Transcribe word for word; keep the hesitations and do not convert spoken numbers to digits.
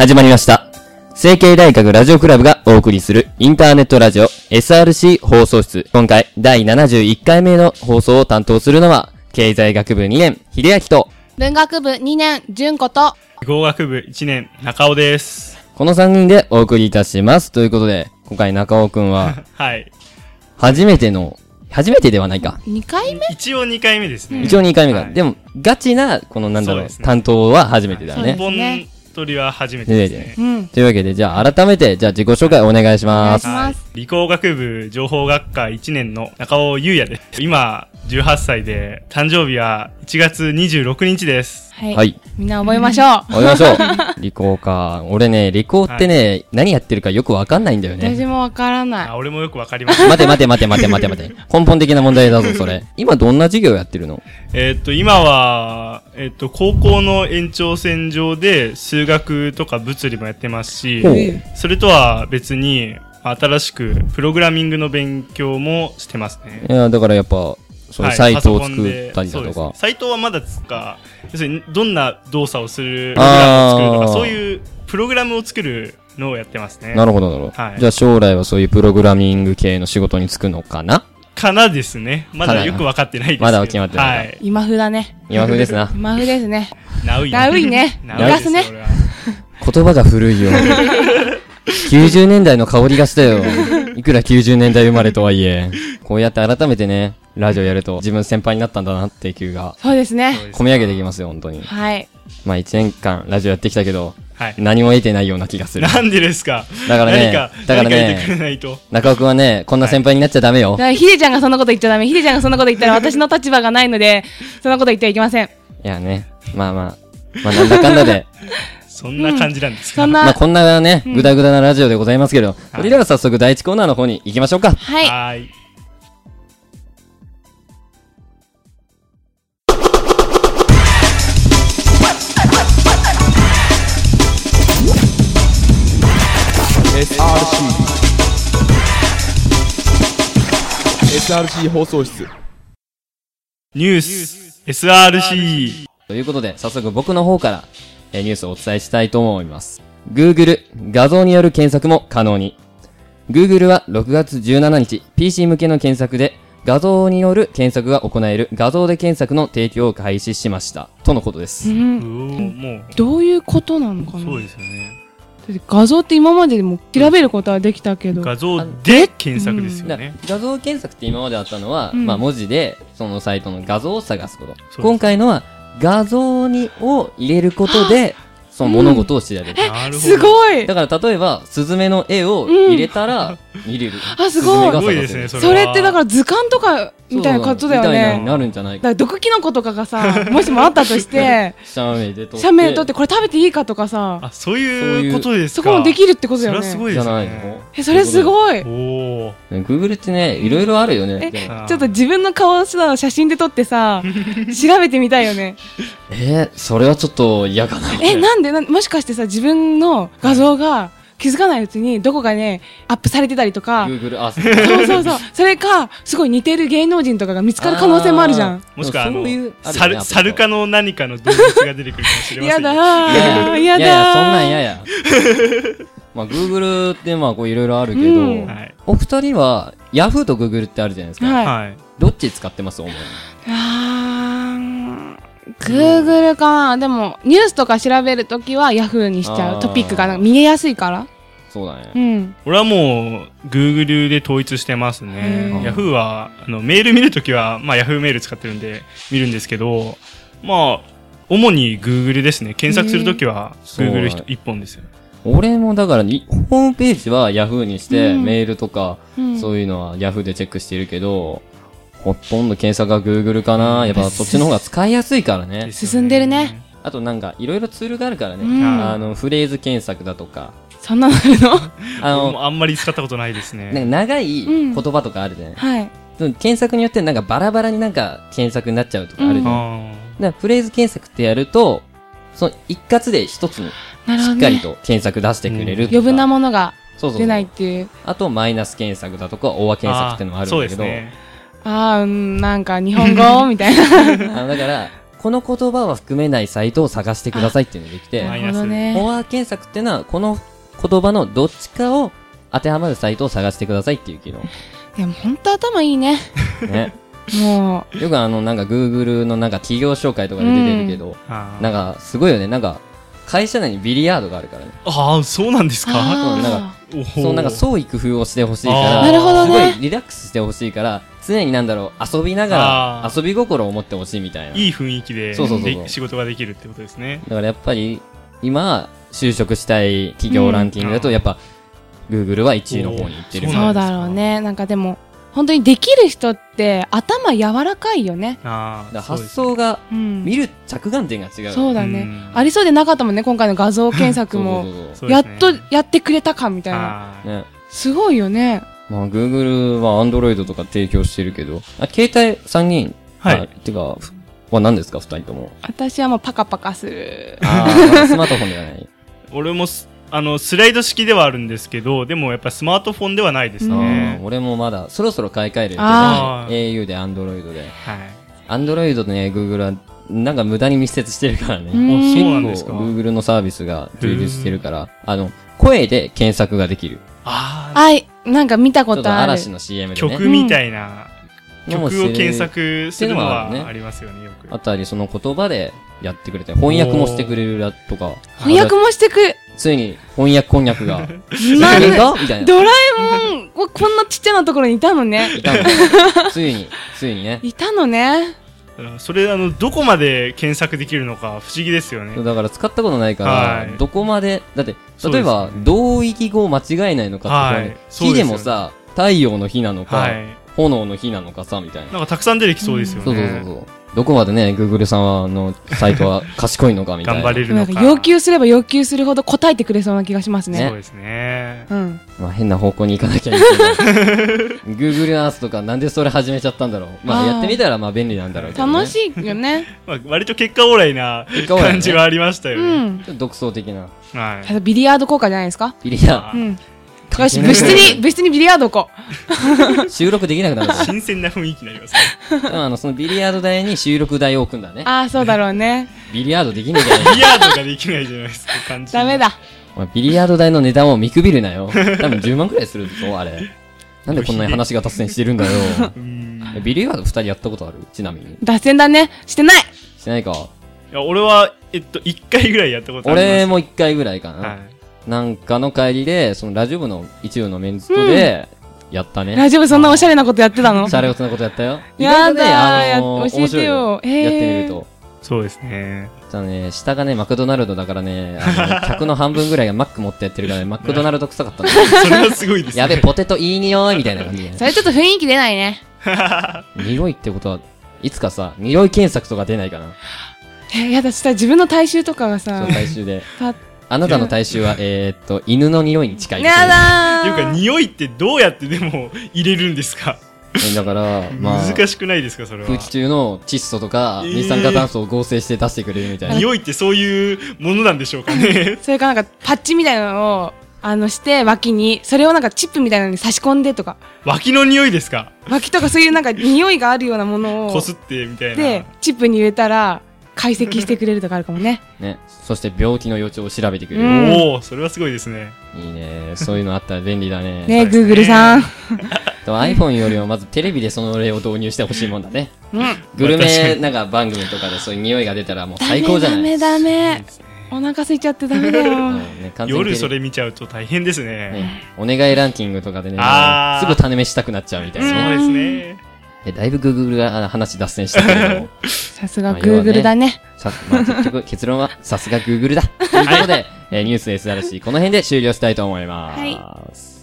始まりました。成蹊大学ラジオクラブがお送りするインターネットラジオ エスアールシー 放送室。今回だいななじゅういっかいめの放送を担当するのは、経済学部にねん、秀明と、 文学部にねん、純子と、 語学部いちねん、中尾です。 このさんにんでお送りいたします。ということで、今回中尾くんは、 はい。 初めての、初めてではないか。 にかいめ一応にかいめですね。 一応にかいめか。 はい、 でも、ガチな、このなんだろう、うね、担当は初めてだね。 本取りは初めてですね。 うん、 というわけで、じゃあ改めて、じゃあ自己紹介お願いします。 お願いします。 はい、理工学部情報学科いちねんの中尾優也です。今、じゅうはっさいで、誕生日はいちがつにじゅうろくにちです。 はい。はい、みんな覚えましょう。 覚えましょう。理工か。俺ね、理工ってね、はい、何やってるかよくわかんないんだよね。 私もわからない。 あ、俺もよくわかりません。 待て待て待て待て待て待て。根本的な問題だぞ、それ。今どんな授業やってるの？ えー、っと、今は、えー、っと、高校の延長線上で数学とか物理もやってますし、それとは別に、新しくプログラミングの勉強もしてますね。 いや、だからやっぱ、そのサイトを作ったりだとか、はい、 サイトはまだつか、要するにどんな動作をするプログラムを作るとか、そういうプログラムを作るのをやってますね。 なるほどなるほど、はい、じゃあ将来はそういうプログラミング系の仕事に就くのかなかなですね。まだよく分かってないですけど。 まだ決まってない、はい、 今風だね。 今風ですな。 今風ですね。 ナウイナウイね。 ナウイですね。 言葉が古いよ。きゅうじゅうねんだいの香りがしたよ。いくらきゅうじゅうねんだい生まれとはいえ、こうやって改めてね、ラジオやると自分先輩になったんだなっていう気が。 そうですね。 込み上げてきますよ、本当に。 はい。 まあいちねんかんラジオやってきたけど、 はい、 何も得てないような気がする。 なんでですか？ だからね、 何かだからね、中尾くんはね、こんな先輩になっちゃダメよ。 だからヒデちゃんがそんなこと言っちゃダメ。ヒデちゃんがそんなこと言ったら私の立場がないので、そんなこと言ってはいけません。 いやね、まあまあ、まあなんだかんだで。 そんな感じなんですか、 うん、 まあこんなね、ぐだぐだなラジオでございますけど、うん、それでは早速第一コーナーの方に行きましょうか。 はい。 はい。 エスアールシー エスアールシー 放送室ニュース エスアールシーということで早速僕の方からニュースをお伝えしたいと思います。 Google 画像による検索も可能に。 Google はろくがつじゅうしちにち ピーシー 向けの検索で画像による検索が行える画像で検索の提供を開始しましたとのことです。 うん、もうどういうことなのかな。 そうですよね。 画像って今まででも調べることはできたけど、 画像で検索ですよね、 うん、画像検索って今まであったのは、 うん、 まあ文字でそのサイトの画像を探すこと。今回のは画像にを入れることでその物事を知られる、 うん、えすごい。 だから例えばスズメの絵を入れたら見れる、 うん、あすごい。 すごいですね。それはそれってだから図鑑とかみたいなことだよね。みたいになるんじゃないか。 だから毒キノコとかがさもしもあったとして写メで撮って写メで撮ってこれ食べていいかとかさ、 あそういうことですか。 そこもできるってことだよね。 それはすごいですね。 じゃないの。 えそれすごい。 おお。 Google ってねいろいろあるよね。 えちょっと自分の顔をさ写真で撮ってさ調べてみたいよね。 えー、それはちょっと嫌かな。 えなんでなもしかしてさ自分の画像が気づかないうちにどこかねアップされてたりとか、 Google あそうそうそうそれかすごい似てる芸能人とかが見つかる可能性もあるじゃん。 もしくはあのサルサル科の何かの動物が出てくるかもしれません。 やだーやだー。 いやいやそんなんやや。まあ Google ってまあこういろいろあるけど、うんはい、お二人は Yahoo と Google ってあるじゃないですか。 はい。 どっち使ってます？主に。 あー Google かな。でもニュースとか調べるときは Yahoo にしちゃう。トピックが見えやすいから。 そうだね。 うん。 俺はもう Google で統一してますね。Yahoo はあのメール見るときはまあ Yahoo メール使ってるんで見るんですけど、まあ主に Google ですね。検索するときは Google 一本ですよ。 俺もだからホームページは Yahoo にして、うん、メールとか、うん、そういうのは Yahoo でチェックしているけど、ほとんど検索が Google かな。やっぱそっちの方が使いやすいからね。 進んでるね。 あとなんかいろいろツールがあるからね、 うん、 あのフレーズ検索だとか。 そんなのあるの？ あのあんまり使ったことないですね。 なんか長い言葉とかあるじゃない、 うんはい、 検索によってなんかバラバラになんか検索になっちゃうとかあるじゃん、うん、だからフレーズ検索ってやるとその一括で一つにしっかりと検索出してくれるとか、 余分なものがそうそうそう出ないっていう。 あとマイナス検索だとかオーバー検索っていうのもあるんだけど、 あ、そうですね、あー、うん、なんか日本語みたいなあのだからこの言葉は含めないサイトを探してくださいっていうのができて、 マイナスなるほどフね。 ォア検索っていうのは、この言葉のどっちかを当てはまるサイトを探してくださいっていう機能。 でもほんと頭いいね。 ね。 もよくあの、なんか Google のなんか企業紹介とかで出てるけど、 あーなんかすごいよね。なんか、会社内にビリヤードがあるからね。 あー、そうなんですう。 か？ そうなんあかおほそう、なんか創意工夫をしてほしいかあーら、 なるほどねすごいリラックスしてほしいから、常になんだろう、遊びながら、 あー遊び心を持ってほしいみたいな。 いい雰囲気でそうそうそうそうで仕事ができるってことですね。 だからやっぱり、今、就職したい企業ランキングだと、 うんやっぱ、Google はいちいの方に行ってるそーそうだろうね。なんかでも、本当にできる人って頭柔らかいよね。 ああ、 だから発想が、 うん。 見る着眼点が違う。 そうだねうん。 ありそうでなかったもんね、今回の画像検索そうも。 そうそうそうですねやっとやってくれたかみたいな。 あーね。 すごいよね。 まあ、Google は Android とか提供してるけど、あ、携帯さんにん、 はいあてか、ふは何ですか二人とも。 私はもうパカパカする。 あー、まあスマートフォンではない。 俺もすあのスライド式ではあるんですけど、でもやっぱスマートフォンではないですうんあねー。俺もまだ、そろそろ買い替えるけど、 あー au で Android で。 はい。 Android とね、Google は、なんか無駄に密接してるからね。 うんあ、そうなんですか。 結構 Google のサービスが充実してるから、あの、声で検索ができる。 ああ、 あい、なんか見たちょっとことある。 嵐の シーエム でね。 曲みたいな、 のも曲を検索するのっていうのはあるねはありますよね、よく。 あたりその言葉でやってくれて、翻訳もしてくれるやとか。 翻訳もしてく、 ついに翻訳こんにゃくが。 なん何で、 がみたいな。 ドラえもん、ここんなちっちゃなところにいたのね。 いたの。ついに、ついにね。 いたのね。 うんそれ、あの、どこまで検索できるのか不思議ですよね。 だから使ったことないから、 はいどこまで、だって、 そうですね例えば、同域語を間違えないのかとかはいね、火そうですよねでもさ、太陽の火なのか、 はい。 炎の火なのかさ、みたいな。 なんかたくさん出てきそうですよね。 そうそうそうそう。どこまでね、Google さんはのサイトは賢いのかみたいな。 頑張れるのか。 なんか要求すれば要求するほど答えてくれそうな気がしますね。 そうですね。 うん。 まあ変な方向に行かなきゃいけない。Google Earth とかなんでそれ始めちゃったんだろう。まああーやってみたらまあ便利なんだろうけど、ね。 楽しいよね。 まあ、割と結果オーライな結果オーライね感じはありましたようね。 ん。 ちょっと独創的な。 はい。 ただビリヤード効果じゃないですか。 ビリヤあうん。 関よし、 係ない部室に、部室にビリヤード置こード収録できなくなる。 新鮮な雰囲気になりますね。 でもあの、そのビリヤード台に収録台を置くんだねう。。ああ、そうだろうね。 ビリヤードできねえじゃないビリヤードができないじゃないですか、感じ。 ダメ。だ。 お前ビリヤード台の値段を見くびるなよ。多分じゅうまんくらいするぞ、あれ。なんでこんなに話が達成してるんだよ。 うん。 えビリヤード二人やったことあるちなみに。 脱線だね。してない。 してないか。 いや、俺は、えっと、一回ぐらいやったことあります。 俺も一回ぐらいかな。 はい。 なんかの帰りで、そのラジオ部の一部のメンズとで、やったね。 ラジオ部そんなおしゃれなことやってたのシャレオツなことやったよ。 やだー意外とねあのーや教えてよ面白いへーやってみると。 そうですね。 じゃあね、下がね、マクドナルドだからね、あの客の半分ぐらいがマック持ってやってるからね、マクドナルド臭かったんだよ。 それはすごいですね。 やべ、ポテトいい匂いみたいな感じで。 それちょっと雰囲気出ないね。 匂いってことは、いつかさ、匂い検索とか出ないかな。 え、やだ、そしたら自分の体臭とかがそさの、体臭で。 パッあなたの体臭は、えーっと、犬の匂いに近い。 やだーっていうか、匂いってどうやってでも入れるんですか？ えだから、まあ、 難しくないですか、それは。 空気中の窒素とか、 えー二酸化炭素を合成して出してくれるみたいな。 匂いってそういうものなんでしょうかね。 それかなんかパッチみたいなのを、あの、して、脇に、それをなんかチップみたいなのに差し込んでとか、 脇の匂いですか？ 脇とかそういうなんか匂いがあるようなものを、 こすってみたいな。 で、チップに入れたら、解析してくれるとかあるかもね。 ね。そして病気の予兆を調べてくれる。 うんおお、それはすごいですね。 いいね。そういうのあったら便利だね。 ね、 そうですね Google さん。 と iPhone よりもまずテレビでその例を導入してほしいもんだね。 うん。 グルまあ確かにメなんか番組とかでそういう匂いが出たらもう最高じゃない。 ダメダメダメ。お腹空いちゃってダメだよ。 うんね、完全に夜そテレれ見ちゃうと大変ですね。 ね、お願いランキングとかでね、 あーすぐ種飯したくなっちゃうみたいそうなね。 ですね。 えだいぶ Google があ話脱線したけれども、 さすがまあ要はね Google だね。 さまあ、結局結論はさすが Google だ。ということで、えーニュース エスアールシー この辺で終了したいと思います。 はい